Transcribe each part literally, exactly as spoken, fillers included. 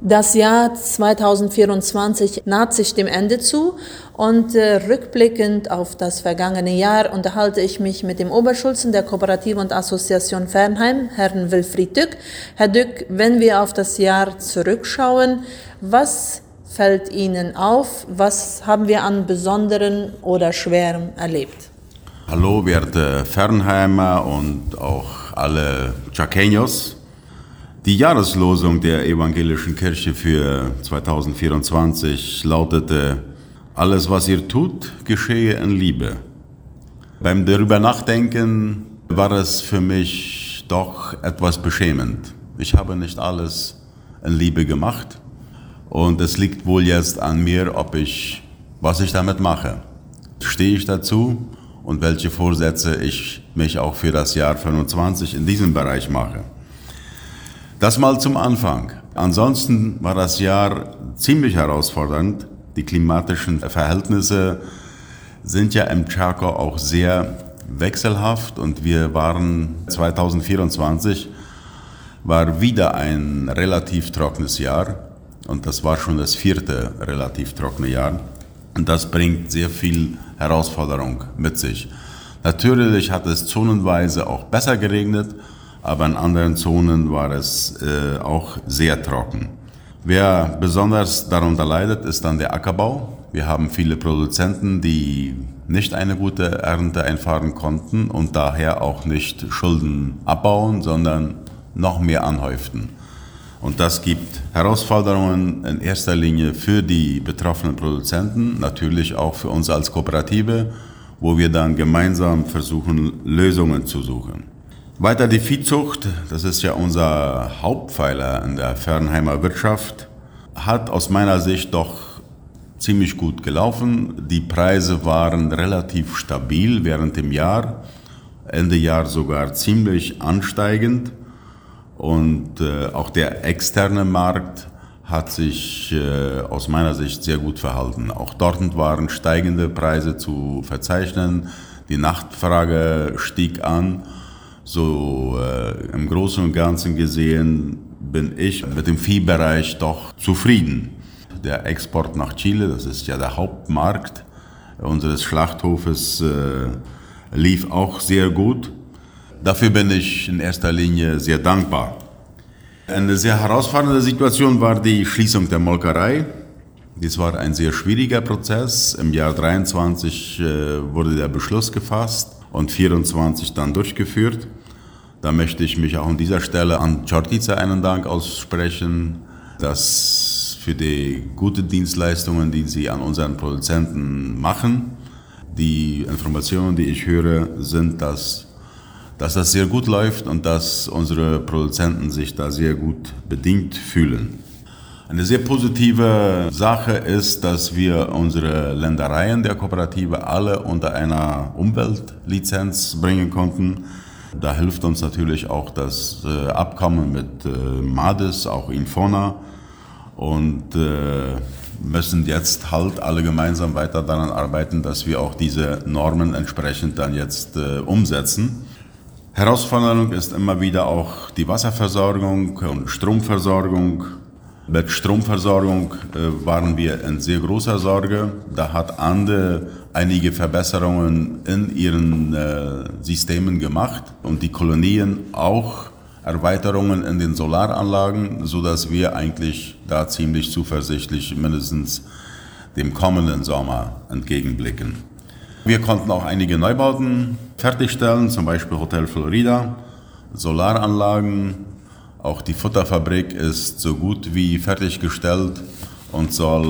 Das Jahr zweitausendvierundzwanzig naht sich dem Ende zu und äh, rückblickend auf das vergangene Jahr unterhalte ich mich mit dem Oberschulzen der Kooperative und Association Fernheim, Herrn Wilfried Dück. Herr Dück, wenn wir auf das Jahr zurückschauen, was fällt Ihnen auf? Was haben wir an Besonderen oder Schwerem erlebt? Hallo, werte Fernheimer und auch alle Chaqueños. Die Jahreslosung der Evangelischen Kirche für zweitausendvierundzwanzig lautete: Alles, was ihr tut, geschehe in Liebe. Beim darüber nachdenken war es für mich doch etwas beschämend. Ich habe nicht alles in Liebe gemacht und es liegt wohl jetzt an mir, ob ich, was ich damit mache. Stehe ich dazu und welche Vorsätze ich mich auch für das Jahr fünfundzwanzig in diesem Bereich mache. Das mal zum Anfang. Ansonsten war das Jahr ziemlich herausfordernd. Die klimatischen Verhältnisse sind ja im Chaco auch sehr wechselhaft und wir waren zweitausendvierundzwanzig war wieder ein relativ trockenes Jahr und das war schon das vierte relativ trockene Jahr und das bringt sehr viel Herausforderung mit sich. Natürlich hat es zonenweise auch besser geregnet, aber in anderen Zonen war es äh, auch sehr trocken. Wer besonders darunter leidet, ist dann der Ackerbau. Wir haben viele Produzenten, die nicht eine gute Ernte einfahren konnten und daher auch nicht Schulden abbauen, sondern noch mehr anhäuften. Und das gibt Herausforderungen in erster Linie für die betroffenen Produzenten, natürlich auch für uns als Kooperative, wo wir dann gemeinsam versuchen, Lösungen zu suchen. Weiter die Viehzucht, das ist ja unser Hauptpfeiler in der Fernheimer Wirtschaft, hat aus meiner Sicht doch ziemlich gut gelaufen. Die Preise waren relativ stabil während dem Jahr, Ende Jahr sogar ziemlich ansteigend und äh, auch der externe Markt hat sich äh, aus meiner Sicht sehr gut verhalten. Auch dort waren steigende Preise zu verzeichnen, die Nachfrage stieg an. So äh, im Großen und Ganzen gesehen bin ich mit dem Viehbereich doch zufrieden. Der Export nach Chile, das ist ja der Hauptmarkt unseres Schlachthofes, äh, lief auch sehr gut. Dafür bin ich in erster Linie sehr dankbar. Eine sehr herausfordernde Situation war die Schließung der Molkerei. Dies war ein sehr schwieriger Prozess. Im Jahr dreiundzwanzig äh, wurde der Beschluss gefasst und vierundzwanzig dann durchgeführt. Da möchte ich mich auch an dieser Stelle an Čortica einen Dank aussprechen, dass für die guten Dienstleistungen, die sie an unseren Produzenten machen. Die Informationen, die ich höre, sind, dass, dass das sehr gut läuft und dass unsere Produzenten sich da sehr gut bedient fühlen. Eine sehr positive Sache ist, dass wir unsere Ländereien der Kooperative alle unter einer Umweltlizenz bringen konnten. Da hilft uns natürlich auch das äh, Abkommen mit äh, MADES, auch Infona. Und äh, müssen jetzt halt alle gemeinsam weiter daran arbeiten, dass wir auch diese Normen entsprechend dann jetzt äh, umsetzen. Herausforderung ist immer wieder auch die Wasserversorgung und Stromversorgung. Mit Stromversorgung äh, waren wir in sehr großer Sorge. Da hat Ande einige Verbesserungen in ihren äh, Systemen gemacht und die Kolonien auch Erweiterungen in den Solaranlagen, sodass wir eigentlich da ziemlich zuversichtlich mindestens dem kommenden Sommer entgegenblicken. Wir konnten auch einige Neubauten fertigstellen, zum Beispiel Hotel Florida, Solaranlagen. Auch die Futterfabrik ist so gut wie fertiggestellt und soll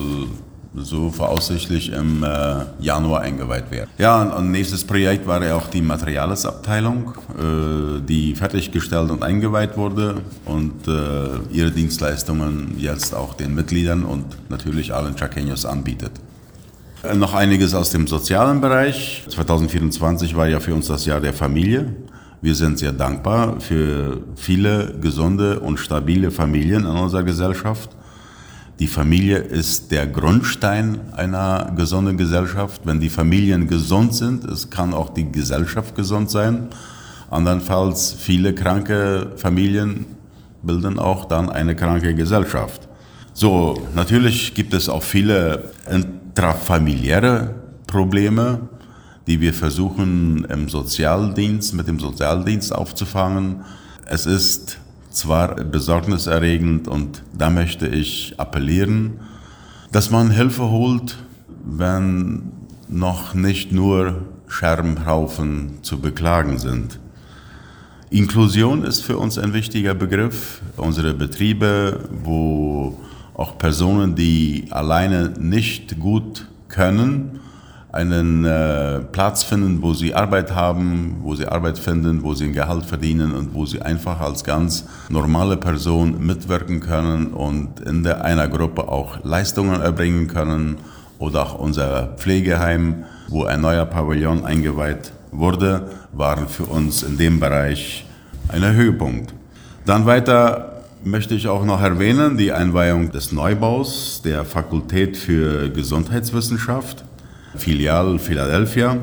so voraussichtlich im äh, Januar eingeweiht werden. Ja, und, und nächstes Projekt war ja auch die Materialesabteilung, äh, die fertiggestellt und eingeweiht wurde und äh, ihre Dienstleistungen jetzt auch den Mitgliedern und natürlich allen Chaqueños anbietet. Äh, noch einiges aus dem sozialen Bereich. zweitausendvierundzwanzig war ja für uns das Jahr der Familie. Wir sind sehr dankbar für viele gesunde und stabile Familien in unserer Gesellschaft. Die Familie ist der Grundstein einer gesunden Gesellschaft. Wenn die Familien gesund sind, es kann auch die Gesellschaft gesund sein. Andernfalls viele kranke Familien bilden auch dann eine kranke Gesellschaft. So, natürlich gibt es auch viele intrafamiliäre Probleme, die wir versuchen im Sozialdienst, mit dem Sozialdienst aufzufangen. Es ist zwar besorgniserregend und da möchte ich appellieren, dass man Hilfe holt, wenn noch nicht nur Scherbenhaufen zu beklagen sind. Inklusion ist für uns ein wichtiger Begriff. Unsere Betriebe, wo auch Personen, die alleine nicht gut können, einen äh, Platz finden, wo sie Arbeit haben, wo sie Arbeit finden, wo sie ein Gehalt verdienen und wo sie einfach als ganz normale Person mitwirken können und in der, einer Gruppe auch Leistungen erbringen können. Oder auch unser Pflegeheim, wo ein neuer Pavillon eingeweiht wurde, waren für uns in dem Bereich ein Höhepunkt. Dann weiter möchte ich auch noch erwähnen, die Einweihung des Neubaus der Fakultät für Gesundheitswissenschaft, Filial Philadelphia,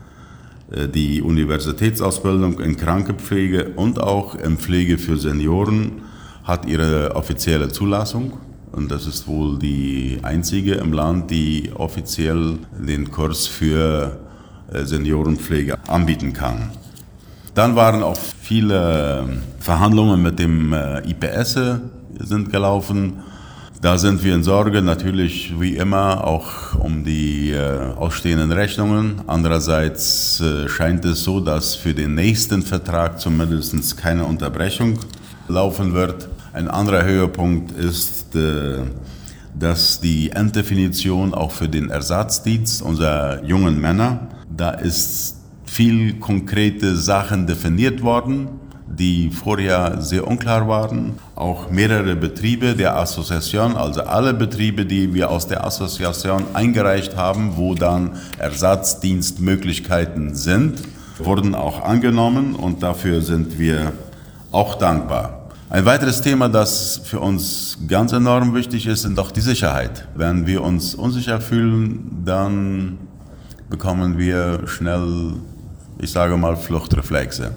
die Universitätsausbildung in Krankenpflege und auch in Pflege für Senioren hat ihre offizielle Zulassung. Und das ist wohl die einzige im Land, die offiziell den Kurs für Seniorenpflege anbieten kann. Dann waren auch viele Verhandlungen mit dem I P S sind gelaufen. Da sind wir in Sorge, natürlich wie immer auch um die ausstehenden Rechnungen. Andererseits scheint es so, dass für den nächsten Vertrag zumindest keine Unterbrechung laufen wird. Ein anderer Höhepunkt ist, dass die Enddefinition auch für den Ersatzdienst unserer jungen Männer, da ist viel konkrete Sachen definiert worden, die vorher sehr unklar waren. Auch mehrere Betriebe der Assoziation, also alle Betriebe, die wir aus der Assoziation eingereicht haben, wo dann Ersatzdienstmöglichkeiten sind, wurden auch angenommen und dafür sind wir auch dankbar. Ein weiteres Thema, das für uns ganz enorm wichtig ist, ist auch die Sicherheit. Wenn wir uns unsicher fühlen, dann bekommen wir schnell, ich sage mal, Fluchtreflexe.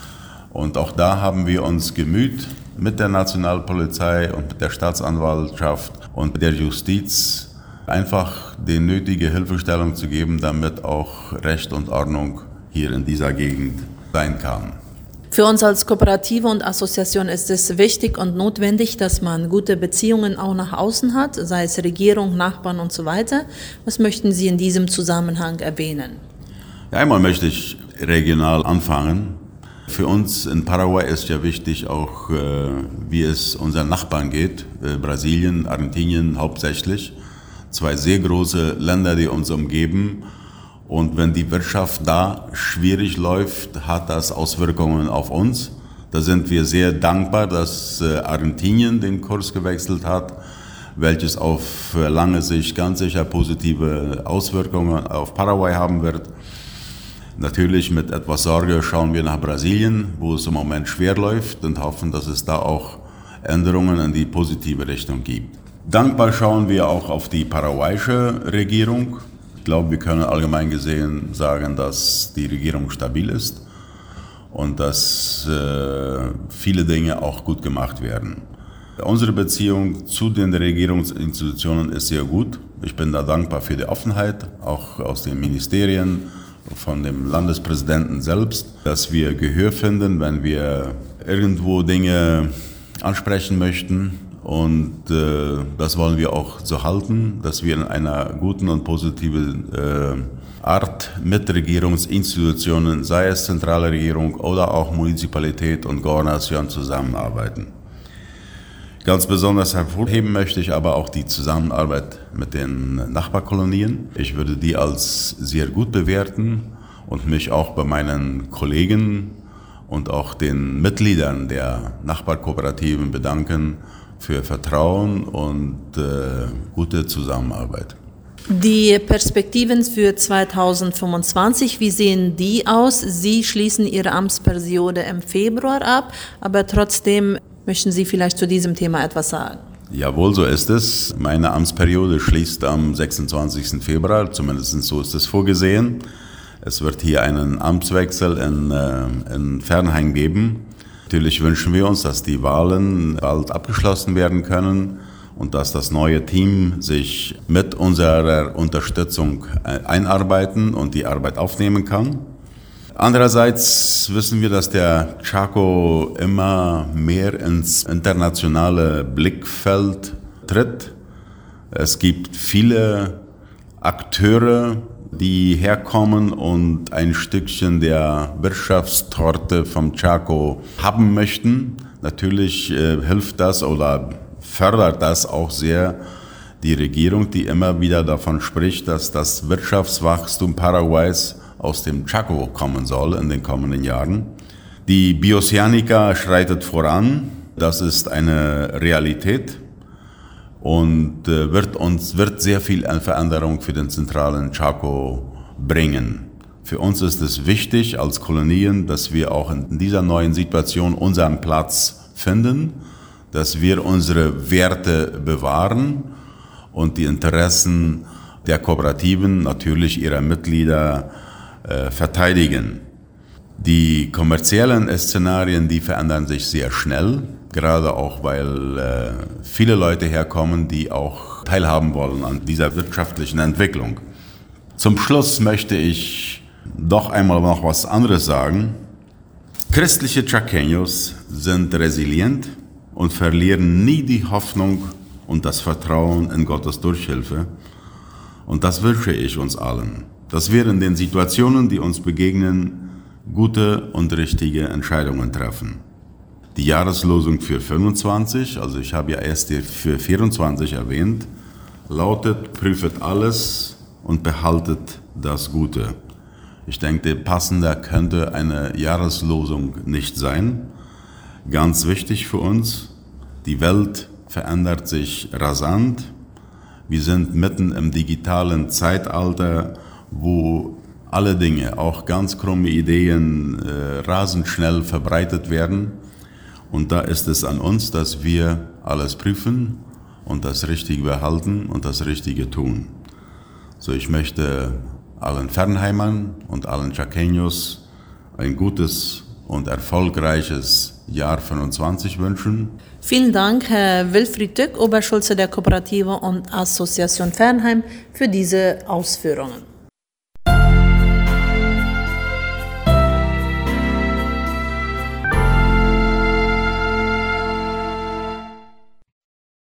Und auch da haben wir uns gemüht, mit der Nationalpolizei und mit der Staatsanwaltschaft und der Justiz einfach die nötige Hilfestellung zu geben, damit auch Recht und Ordnung hier in dieser Gegend sein kann. Für uns als Kooperative und Assoziation ist es wichtig und notwendig, dass man gute Beziehungen auch nach außen hat, sei es Regierung, Nachbarn und so weiter. Was möchten Sie in diesem Zusammenhang erwähnen? Ja, einmal möchte ich regional anfangen. Für uns in Paraguay ist ja wichtig auch, wie es unseren Nachbarn geht, Brasilien, Argentinien hauptsächlich. Zwei sehr große Länder, die uns umgeben. Und wenn die Wirtschaft da schwierig läuft, hat das Auswirkungen auf uns. Da sind wir sehr dankbar, dass Argentinien den Kurs gewechselt hat, welches auf lange Sicht ganz sicher positive Auswirkungen auf Paraguay haben wird. Natürlich mit etwas Sorge schauen wir nach Brasilien, wo es im Moment schwer läuft und hoffen, dass es da auch Änderungen in die positive Richtung gibt. Dankbar schauen wir auch auf die paraguayische Regierung. Ich glaube, wir können allgemein gesehen sagen, dass die Regierung stabil ist und dass äh, viele Dinge auch gut gemacht werden. Unsere Beziehung zu den Regierungsinstitutionen ist sehr gut. Ich bin da dankbar für die Offenheit, auch aus den Ministerien, von dem Landespräsidenten selbst, dass wir Gehör finden, wenn wir irgendwo Dinge ansprechen möchten. Und äh, das wollen wir auch so halten, dass wir in einer guten und positiven äh, Art mit Regierungsinstitutionen, sei es zentrale Regierung oder auch Municipalität und Gouvernation zusammenarbeiten. Ganz besonders hervorheben möchte ich aber auch die Zusammenarbeit mit den Nachbarkolonien. Ich würde die als sehr gut bewerten und mich auch bei meinen Kollegen und auch den Mitgliedern der Nachbarkooperativen bedanken für Vertrauen und äh, gute Zusammenarbeit. Die Perspektiven für zweitausendfünfundzwanzig, wie sehen die aus? Sie schließen Ihre Amtsperiode im Februar ab, aber trotzdem möchten Sie vielleicht zu diesem Thema etwas sagen? Jawohl, so ist es. Meine Amtsperiode schließt am sechsundzwanzigsten Februar, zumindest so ist es vorgesehen. Es wird hier einen Amtswechsel in, äh, in Fernheim geben. Natürlich wünschen wir uns, dass die Wahlen bald abgeschlossen werden können und dass das neue Team sich mit unserer Unterstützung einarbeiten und die Arbeit aufnehmen kann. Andererseits wissen wir, dass der Chaco immer mehr ins internationale Blickfeld tritt. Es gibt viele Akteure, die herkommen und ein Stückchen der Wirtschaftstorte vom Chaco haben möchten. Natürlich äh, hilft das oder fördert das auch sehr die Regierung, die immer wieder davon spricht, dass das Wirtschaftswachstum Paraguays aus dem Chaco kommen soll in den kommenden Jahren. Die Bioceanica schreitet voran, das ist eine Realität und äh, wird uns wird sehr viel Veränderung für den zentralen Chaco bringen. Für uns ist es wichtig als Kolonien, dass wir auch in dieser neuen Situation unseren Platz finden, dass wir unsere Werte bewahren und die Interessen der Kooperativen, natürlich ihrer Mitglieder, äh, verteidigen. Die kommerziellen Szenarien, die verändern sich sehr schnell, gerade auch, weil äh, viele Leute herkommen, die auch teilhaben wollen an dieser wirtschaftlichen Entwicklung. Zum Schluss möchte ich doch einmal noch was anderes sagen. Christliche Chaqueños sind resilient und verlieren nie die Hoffnung und das Vertrauen in Gottes Durchhilfe. Und das wünsche ich uns allen, dass wir in den Situationen, die uns begegnen, gute und richtige Entscheidungen treffen. Die Jahreslosung für fünfundzwanzig, also ich habe ja erst die für vierundzwanzig erwähnt, lautet: Prüfet alles und behaltet das Gute. Ich denke, passender könnte eine Jahreslosung nicht sein. Ganz wichtig für uns, die Welt verändert sich rasant. Wir sind mitten im digitalen Zeitalter, wo alle Dinge, auch ganz krumme Ideen, äh, rasend schnell verbreitet werden. Und da ist es an uns, dass wir alles prüfen und das Richtige behalten und das Richtige tun. So, ich möchte allen Fernheimern und allen Chaqueños ein gutes und erfolgreiches Jahr fünfundzwanzig wünschen. Vielen Dank, Herr Wilfried Dück, Oberschulze der Kooperative und Association Fernheim, für diese Ausführungen.